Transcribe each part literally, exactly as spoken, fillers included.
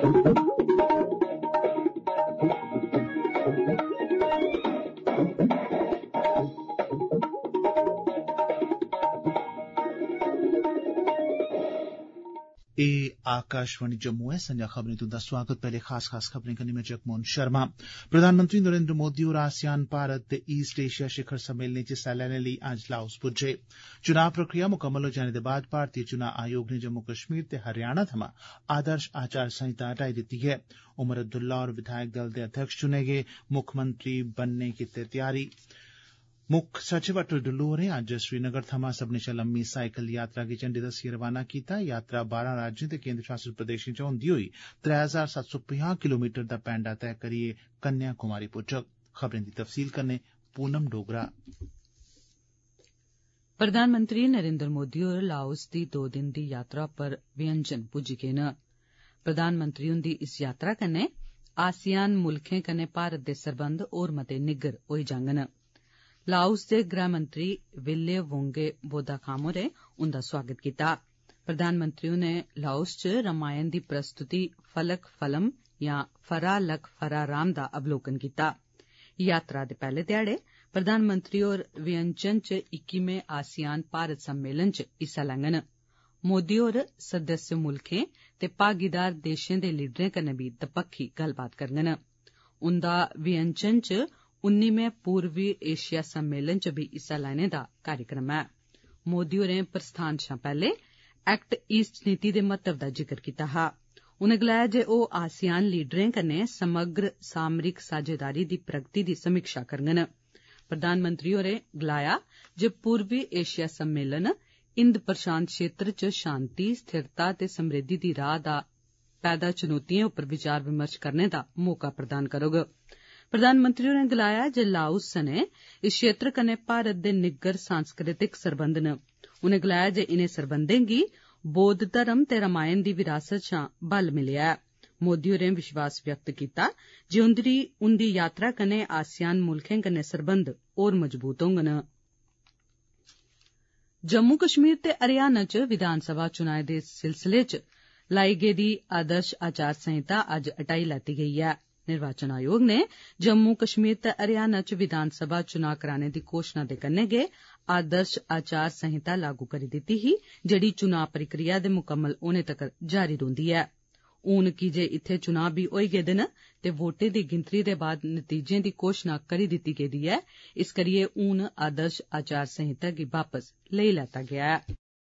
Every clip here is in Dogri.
ए आकाशवाणी जम्मू है। संजा खबरें तुंदा स्वागत। पहले खास खास खबरें कन्नै में जगमोहन शर्मा। प्रधानमंत्री नरेंद्र मोदी होर आसियान भारत ते ईस्ट एशिया शिखर सम्मेलने च हिस्सा लैने लेई अज्ज लाओस पुज्जे। चुनाव प्रक्रिया मुकम्मल होई जाने दे बाद भारतीय चुनाव आयोग ने जम्मू कश्मीर ते हरियाणा थमां आदर्श आचार संहिता हटाई दित्ती ऐ। उमर अब्दुल्ला होर विधायक दल दे अध्यक्ष चुने गे। मुक्खमंत्री बनने गित्तै त्यारी। मुक्ख सचिव अटल डुल्लू होरें अज्ज श्रीनगर थमां सब्भनें शा लम्मी साइकिल यात्रा गी झंडी दस्सिए रवाना कीता। यात्रा बारां राज्यें ते केंद्र शासित प्रदेशें च होंदी होई त्रै हजार सत्त सौ पंजाह् किलोमीटर दा पैंडा तय करियै कन्याकुमारी पुज्जग। खबरें दी तफसील कन्नै पूनम डोगरा। प्रधानमंत्री नरेंद्र मोदी होर लाओस दी दो दिन दी यात्रा पर वियंजन पुज्जी गे न। प्रधानमंत्री हुंदी इस यात्रा कन्नै आसियान मुल्खें कन्नै भारत दे सरबंध होर मते निग्गर होई जाङन। लाओस दे गृहमंत्री विल्ले वोंगे बोदाखाम होरें उंदा स्वागत कीता। प्रधानमंत्री होरें लाओस च रामायण दी प्रस्तुति फलक फलम यां फरा लक फरा राम दा अवलोकन कीता। यात्रा दे पैहले ध्याड़े प्रधानमंत्री होर वियंचन च इक्कीमें आसियान भारत सम्मेलन च हिस्सा लैङन। मोदी होर सदस्य मुल्खें ते भागीदार देशें दे लीडरें कन्नै बी दपक्खी गल्लबात करङन। उंदा वियंचन च उन्नीमें पूर्वी एशिया सम्मेलन च बी हिस्सा लैने दा कार्यक्रम ऐ। मोदी होरें प्रस्थान शा पैहले एक्ट ईस्ट नीति दे महत्व दा जिक्र कीता हा। उनें गलाया जे ओह आसियान लीडरें कन्नै समग्र सामरिक साझेदारी दी प्रगति दी समीक्षा करङन। प्रधानमंत्री होरें गलाया जे पूर्वी एशिया सम्मेलन हिंद प्रशांत क्षेत्र च शांति, स्थिरता ते समृद्धि दी राह दा पैदा चुनौतिएं उप्पर विचार विमर्श करने दा मौका प्रदान करोग। प्रधानमंत्री होरें गलाया जे लाओस सने इस क्षेत्र कन्नै भारत दे निग्गर सांस्कृतिक सरबंध न। उनें गलाया जे इनें सरबंधें गी बौद्ध धर्म ते रामायण दी विरासत शा बल मिलेआ ऐ। मोदी होरें विश्वास व्यक्त कीता जे उंदी उंदी यात्रा कन्नै आसियान मुल्खें कन्नै सरबंध होर मजबूत होङन। जम्मू कश्मीर ते हरियाणा च विधानसभा चुनाएं दे सिलसिले च लाई गेदी आदर्श आचार संहिता अज्ज हटाई लैती गेई ऐ। निर्वाचन आयोग ने जम्मू कश्मीर ते हरियाणा च विधानसभा चुनां कराने दी घोषणा दे कन्नै गै आदर्श आचार संहिता लागू करी दित्ती ही, जेड़ी चुनां प्रक्रिया दे मुकम्मल होने तक्कर जारी रौंह्दी ऐ। हून की जे इत्थे चुनां बी होई गेदे न ते वोटें दी गिनतरी दे बाद नतीजें दी घोषणा करी दित्ती गेदी ऐ, इस करियै हून आदर्श आचार संहिता गी वापस लेई लैता गेआ ऐ।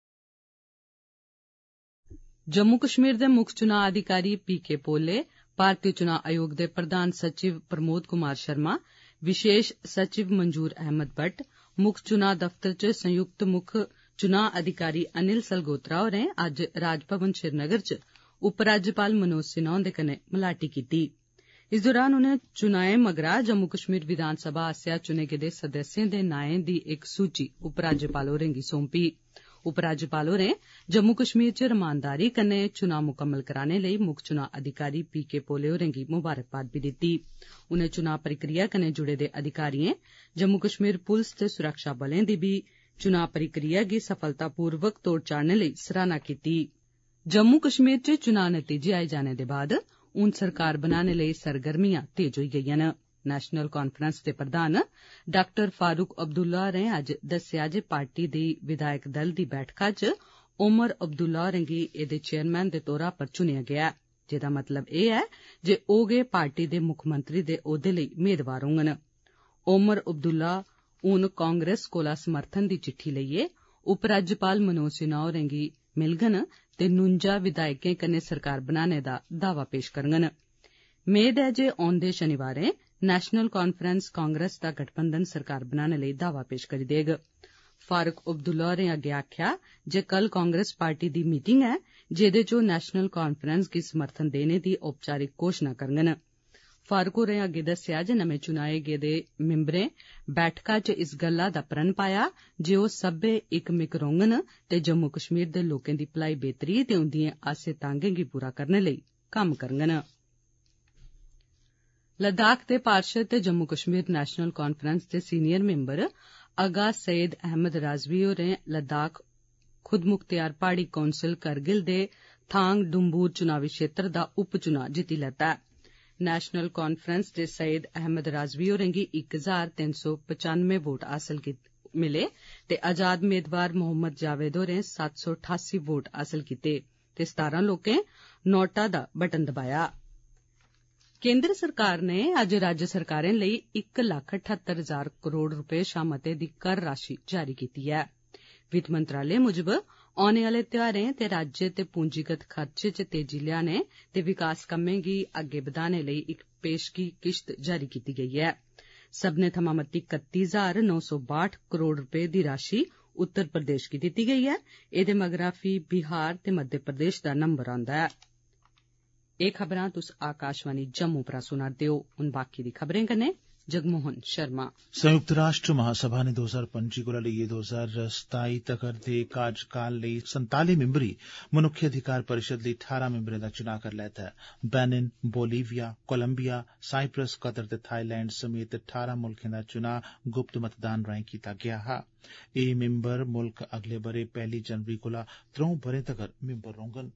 जम्मू कश्मीर दे मुक्ख चुनां अधिकारी पी के पोले, भारतीय चुनां आयोग दे प्रधान सचिव प्रमोद कुमार शर्मा, विशेष सचिव मंजूर अहमद भट्ट, मुक्ख चुनां दफ्तर च संयुक्त मुक्ख चुनां अधिकारी अनिल सलगोत्रा होरें अज्ज राजभवन श्रीनगर च उपराज्यपाल मनोज सिन्हा हुंदे कन्नै मलाटी कीती। इस दौरान उनें चुनाएं मगरा जम्मू कश्मीर विधानसभा आसेआ चुने गेदे सदस्यें दे नाएं दी इक सूची उपराज्यपाल होरें गी सौंपी। उपराज्यपाल होरें जम्मू कश्मीर च रमानदारी कन्नै चुनां मुकम्मल कराने लेई मुक्ख चुनां अधिकारी पी के पोले होरें गी मुबारकबाद बी दित्ती। उनें चुनां प्रक्रिया कन्नै जुड़े दे अधिकारिएं, जम्मू कश्मीर पुलस ते सुरक्षा बलें दी बी चुनां प्रक्रिया गी सफलतापूर्वक तोड़ चाढ़ने लेई सराहना कीती। जम्मू कश्मीर च चुनां नतीजे आई जाने दे बाद हून सरकार बनाने लेई सरगर्मियां तेज होई गेईआं न। नेशनल कांफ्रेंस दे प्रधान डाक्टर फारूक अब्दुल्ला होरें अज्ज दस्सेआ जे पार्टी दी विधायक दल दी बैठका च ओमर अब्दुल्ला होरें गी एह्दे चेयरमैन दे तौरा पर चुनेआ गेआ, जेदा मतलब एह् ऐ जे ओह् गै पार्टी दे मुक्खमंत्री दे ओह्दे लेई मेदवार होङन। ओमर अब्दुल्ला हून कांग्रेस कोला समर्थन दी चिट्ठी लेइयै उपराज्यपाल मनोज सिन्हा होरें गी मिलङन ते नुंजा विधायकें कन्नै सरकार बनाने दा दावा पेश करङन। मेद ऐ जे औंदे शनिवारें नेशनल कांफ्रेंस कांग्रेस दा गठबंधन सरकार बनाने लेई दावा पेश करी देग। फारूक अब्दुल्ला होरें अग्गें आखेआ जे कल कांग्रेस पार्टी दी मीटिंग ऐ, जेह्दे च ओह् नेशनल कांफ्रेंस गी समर्थन देने दी औपचारिक घोषणा करङन। फारूक होरें अग्गें दस्सेआ जे नमें चुनाए गेदे मिंबरें बैठका च इस गल्ला दा प्रण पाया जे ओह् सब्बै इक मिक रौह्ङन ते जम्मू कश्मीर दे लोकें दी भलाई बेह्तरी ते उंदिएं आसें तांगें गी पूरा करने लेई कम्म करङन। लद्दाख दे पार्षद ते जम्मू कश्मीर नेशनल कांफ्रेंस दे सीनियर मिंबर अगा सईद अहमद राजवी होरें लद्दाख खुद मुख्तियार प्हाड़ी काउंसिल करगिल दे थांग डुम्बूर चुनावी क्षेत्र दा उप चुनाव जित्ती लैता ऐ। नेशनल कॉन्फ्रेंस दे सईद अहमद राजवी होरें गी इक हजार तीन सौ पचानवे वोट हासल मिले ते आजाद मेदवार मोहम्मद जावेद होरें सत्त सौ ठासी वोट हासल कीते ते सतारां लोकें नोटा दा बटन दबाया। केंद्र सरकार ने अज्ज राज्य सरकारें लेई इक लक्ख अठहत्तर हजार करोड़ रपे शा मते दी कर राशि जारी कीती ऐ। वित्त मंत्रालय मुजब औने आले त्यौहारें ते राज्य ते पूंजीगत खर्चे च तेजी लियाने ते विकास कम्में गी अग्गे बधाने लेई इक पेशगी किश्त जारी कीती गेई ऐ। सब्बने थमां मती कत्ती हजार नौ सौ बाहठ करोड़ रपे दी राशि उत्तर प्रदेश गी दित्ती गेई ऐ। एदे मगरा फ्ही बिहार ते मध्य प्रदेश दा नंबर औंदा ऐ। एह् खबरां तुस आकाशवाणी जम्मू परा सुना'रदे ओ। हुन बाकी दी खबरें कन्नै जगमोहन शर्मा। संयुक्त राष्ट्र महासभा ने दो हजार पंजी कोला लेइयै दो हजार सताई तगर दे कार्यकाल लेई संताली मिम्बरी मनुक्खी अधिकार परिषद लेई ठारां मिम्बरें दा चुनां करी लैता ऐ। Benin, Bolivia, Colombia, Cyprus, Qatar ते थाईलैंड समेत ठारां मुल्खें दा चुनां गुप्त मतदान राएं कीता गेआ हा। एह् मिम्बर मुल्ख अगले बरे पैह्ली जनवरी कोला त्रौं ब'रें तगर मिम्बर रौह्ङन।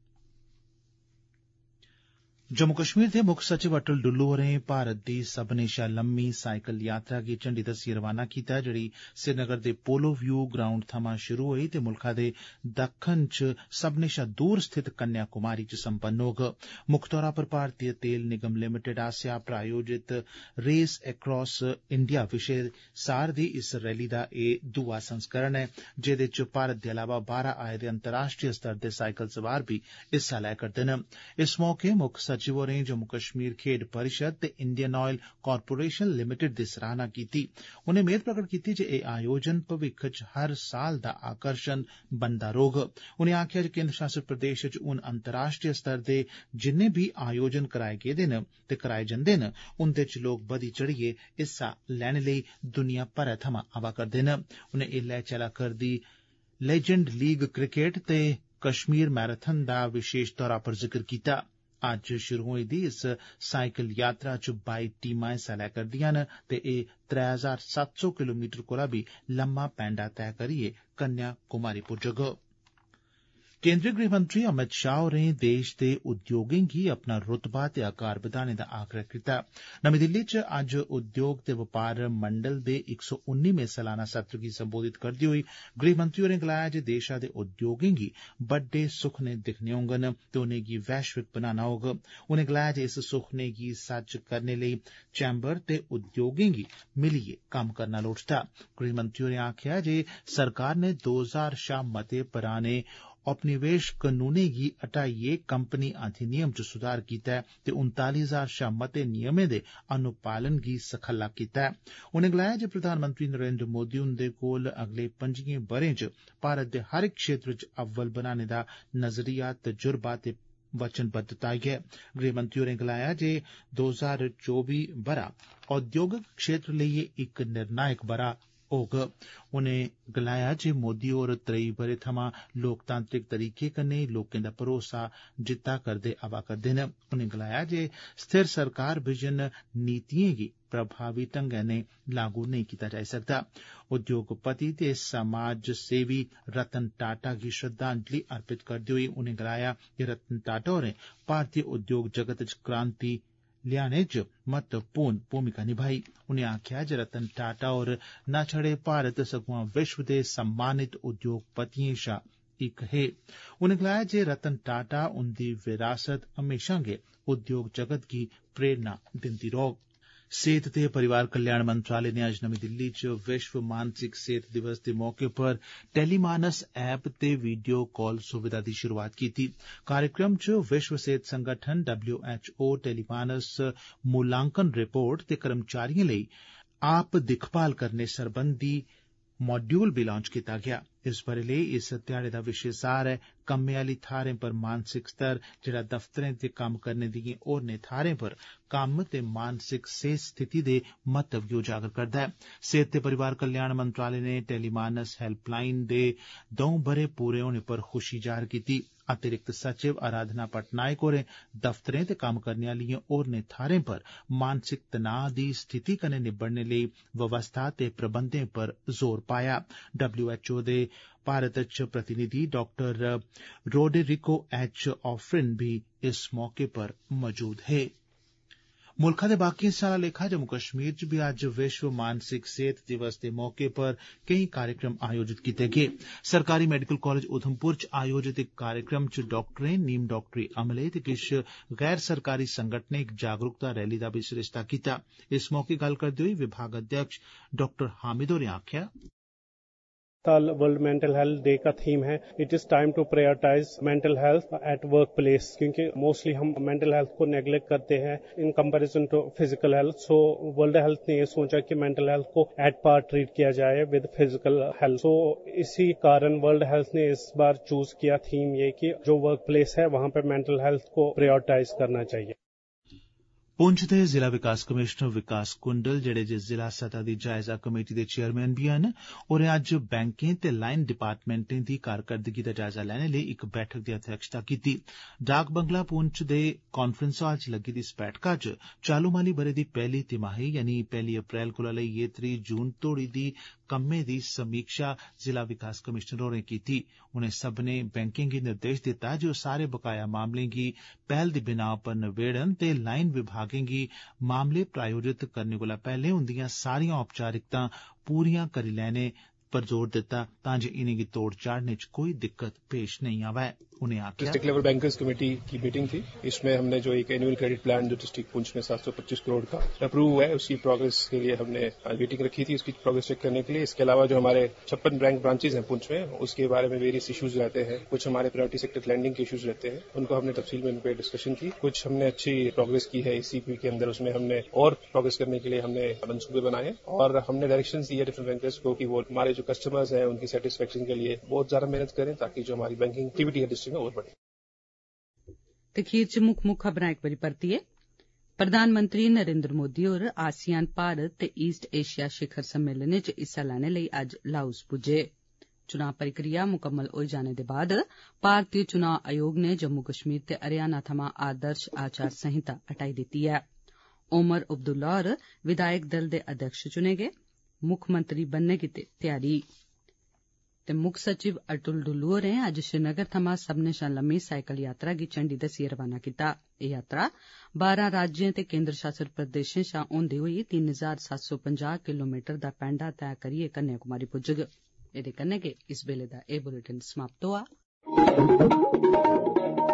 जम्मू कश्मीर दे मुक्ख सचिव अटल डुल्लू होरें भारत दी सब्बनें शा लम्मी साइकिल यात्रा गी झंडी दस्सिए रवाना कीता, जेह्ड़ी श्रीनगर दे पोलो व्यू ग्राउंड थमां शुरू होई ते मुल्खा दे दक्खन च सब्बनें शा दूर स्थित कन्याकुमारी च संपन्न होग। मुक्ख तौरा पर भारतीय तेल निगम लिमिटेड आसेआ प्रायोजित रेस अक्रॉस इंडिया विशे सार दी इस रैली दा एह् दूआ संस्करण ऐ, जेह्दे च भारत दे अलावा बाह्रा आए दे अंतर्राष्ट्रीय स्तर दे साइकिल सवार बी हिस्सा लै करदे न। इस मौके मुक्ख सचिव होरें जम्मू कश्मीर खेड्ड परिषद ते इंडियन ऑयल कारपोरेशन लिमिटेड दी सराहना कीती। उनें मेद प्रगट कीती जे एह् आयोजन भविक्ख च हर साल दा आकर्षण बनदा रौह्ग। उनें आखेआ जे केंद्र शासित प्रदेश च हून अंतर्राष्ट्रीय स्तर दे जिन्ने बी आयोजन कराए गेदे न ते कराए जंदे न, उंदे च लोक बधी चढ़िए हिस्सा लैने लेई दुनिया भरै थमां आवा करदे न। उनें एल्लै चला करदी लेजेंड लीग क्रिकेट ते कश्मीर मैराथन दा विशेष तौरा पर जिक्र कीता। अज्ज शुरू होई दी इस साइकिल यात्रा च बाई टीमां हिस्सा लै करदियां न ते एह् त्रै हजार सत्त सौ किलोमीटर कोला बी लम्मा पैंडा तैय करियै कन्याकुमारी पुज्जग। केंद्रीय गृहमंत्री अमित शाह होरें देश दे उद्योगें गी अपना रुतबा ते आकार बधाने दा आग्रह कीता। नमीं दिल्ली च अज्ज उद्योग ते बपार मंडल दे इक सौ उन्नीमें सालाना सत्र गी संबोधित करदे होई गृहमंत्री होरें गलाया जे देशा दे उद्योगें गी बड्डे सुखने दिक्खने होंगन ते उनेंगी वैश्विक बनाना होग। उनें गलाया जे इस सुखने गी सच करने लेई चैम्बर ते उद्योगें गी मिलियै कम्म करना लोड़चदा। गृहमंत्री होरें आखेआ जे सरकार ने दो हजार शा मते पराने औपनिवेश कनूनें गी हटाइयै कंपनी अधिनियम च सुधार कीता ऐ ते उनताली हजार शा मते नियमें दे अनुपालन गी सखल्ला कीता ऐ। उनें गलाया जे प्रधानमंत्री नरेंद्र मोदी हुंदे कोल अगले पंजियें ब'रें च भारत दे हर इक क्षेत्र च अव्वल बनाने दा नजरिया, तजुर्बा ते वचनबद्धता ऐ। गृहमंत्री होरें गलाया जे दो हजार चौबी ब'रा औद्योगिक क्षेत्र लेई इक निर्णायक ब'रा होग। उनें गलाया जे मोदी होर त्रेई ब'रे थमां लोकतांत्रिक तरीके कन्नै लोकें दा भरोसा जित्ता करदे आवा करदे न। उनें गलाया जे स्थिर सरकार विजन नीतिएं गी प्रभावी ढंगै नै लागू नेईं कीता जाई सकदा। उद्योगपति ते समाज सेवी रतन टाटा गी श्रद्धांजलि अर्पित करदे होई उनें गलाया जे रतन टाटा होरें भारतीय उद्योग जगत च क्रांति लियाने च महत्वपूर्ण भूमिका निभाई। उनें आखेआ जे रतन टाटा होर न छड़े भारत सगुआं विश्व दे सम्मानित उद्योगपतिएं शा इक हे। उनें गलाया जे रतन टाटा उंदी विरासत हमेशा गै उद्योग जगत गी प्रेरणा दिंदी रौह्ग। सेहत ते परिवार कल्याण मंत्रालय ने अज्ज नमीं दिल्ली च विश्व मानसिक सेहत दिवस दे मौके पर टेलीमानस ऐप ते वीडियो कॉल सुविधा दी शुरूआत कीती। कार्यक्रम च विश्व सेहत संगठन डब्ल्यू एच ओ टेलीमानस मूलांकन रिपोर्ट ते कर्मचारिएं लेई आप दिक्खभाल करने सरबंधी मॉड्यूल बी लांच कीता गेआ। इस ब'रे लेई इस ध्याड़े दा विशे सार ऐ कम्मै आली थाह्रें पर मानसिक स्तर, जेह्ड़ा दफ्तरें ते कम्म करने दिएं होरनें थाह्रें पर कम्म ते मानसिक सेहत स्थिति दे महत्व गी उजागर करदा ऐ। सेहत ते परिवार कल्याण मंत्रालय ने टेलीमानस हेल्पलाइन दे द'ऊं ब'रे पूरे होने पर खुशी जाह्र कीती। अतिरिक्त सचिव आराधना पटनायक होरें दफ्तरें ते कम्म करने आलियें होरनें थाहरें पर मानसिक तनाऽ दी स्थिति कन्नै निबड़ने लेई व्यवस्था ते प्रबंधें पर जोर पाया। डब्ल्यू एच ओ दे भारत च प्रतिनिधि डाक्टर रोडेरिको एच ऑफ्रिन भी इस मौके पर मौजूद हे। मुल्खा दे बाकी हिस्सें आला लेखा जम्मू कश्मीर च बी अज्ज विश्व मानसिक सेहत दिवस दे मौके पर केई कार्यक्रम आयोजित कीते गे। सरकारी मेडिकल कॉलेज उधमपुर च आयोजित इक कार्यक्रम च डाक्टरें, नीम डाक्टरी अमले ते किश गैर सरकारी संगठनें इक जागरूकता रैली दा बी सरिस्ता कीता। इस मौके गल्ल करदे होई विभाग अध्यक्ष डाक्टर हामिद होरें आखेआ, साल वर्ल्ड मेंटल हेल्थ डे का थीम है it is time to prioritize mental health at work place, क्योंकि मोस्टली हम मेंटल हेल्थ को नेग्लेक्ट करते हैं in comparison to physical health. So world health ने ये सोचा कि मेंटल हेल्थ को एट पार ट्रीट किया जाए विद फिजिकल हेल्थ। सो इसी कारण वर्ल्ड हेल्थ ने इस बार चूज किया थीम ये कि जो वर्क प्लेस है वहां पर मेंटल हेल्थ को प्रायोरिटाइज करना चाहिए। पुंछ दे जिला विकास कमिशनर विकास कुंडल, जेड़े जे जिला सतह दी जायजा कमेटी दे चेयरमैन बी हैन, होरें अज्ज बैंकें ते लाइन डिपार्टमेंटें दी कारकरदगी दा जायजा लैने लेई इक बैठक दी अध्यक्षता कीती। डाक बंगला पुंछ दे कांफ्रेंस हाल च लग्गी दी इस बैठका च चालू माली बरे दी पैहली तिमाही यानी पैहली अप्रैल कोला लेइयै त्री जून तोड़ी दी कम्में दी समीक्षा जिला विकास कमिशनर होरें कीती। उनें सब्भनें बैंकें गी निर्देश दित्ता जे ओह् सारे बकाया मामलें गी पैहल दी बिनाह पर नबेड़न ते लाइन विभागें गी मामले प्रायोजित करने कोला पैहले उंदियां सारियां औपचारिकतां पूरियां करी लैने पर जोर दित्ता तां जे इनेंगी तोड़ चाढ़ने च कोई दिक्कत पेश नेईं आवै। उनें आखेआ, डिस्ट्रिक्ट लेवल बैंकर्स कमेटी की मीटिंग थी, इसमें हमने जो एक एनुअल क्रेडिट प्लान जो डिस्ट्रिक्ट पुंछ में सात सौ पच्चीस करोड़ का अप्रूव हुआ है, उसकी प्रोग्रेस के लिए हमने मीटिंग रखी थी, उसकी प्रोग्रेस चेक करने के लिए। इसके अलावा जो हमारे छप्पन बैंक ब्रांचेज हैं पुंछ में, उसके बारे में वेरियस इश्यूज रहते हैं, कुछ हमारे प्रायोरिटी सेक्टर लैंडिंग के इश्यूज रहते हैं, उनको हमने तफसील में उनपे डिस्कशन की। कुछ हमने अच्छी प्रोग्रेस की है ईसीपी के अंदर, उसमें हमने और प्रोग्रेस करने के लिए हमने मंसूबे बनाए और हमने डायरेक्शन दिए डिफरेंट बैंकर्स को कि वो हमारे जो कस्टमर्स हैं उनकी सेटिस्फेक्शन के लिए बहुत ज्यादा मेहनत करें ताकि जो हमारी बैंकिंग एक्टिविटी है डिस्ट्रिक्ट में और बढ़े। ते खीर च मुक्ख मुक्ख खबरां इक बारी परतियै। प्रधानमंत्री नरेंद्र मोदी होर आसियान भारत ते ईस्ट एशिया शिखर सम्मेलने च हिस्सा लैने लेई अज्ज लाओस पुज्जे। चुनां प्रक्रिया मुकम्मल होई जाने दे बाद भारतीय चुनां आयोग ने जम्मू कश्मीर ते हरियाणा थमां आदर्श आचार संहिता हटाई दित्ती ऐ। ओमर अब्दुल्ला होर विधायक दल दे अध्यक्ष चुने गे। मुक्खमंत्री बनने गित्ते त्यारी। ते मुक्ख सचिव अटुल डुल्लू होरें अज्ज श्रीनगर थमां सब्भनें शा लम्मी साइकिल यात्रा गी झंडी दस्सियै रवाना कीता। एह् यात्रा बारां राज्यें ते केंद्र शासित प्रदेशें शा होंदे होई तीन हजार सत्त सौ पंजाह किलोमीटर दा पैंडा तैऽ करियै कन्याकुमारी पुज्जग। एह्दे कन्नै गै इस बेल्ले दा एह् बुलेटिन समाप्त होआ।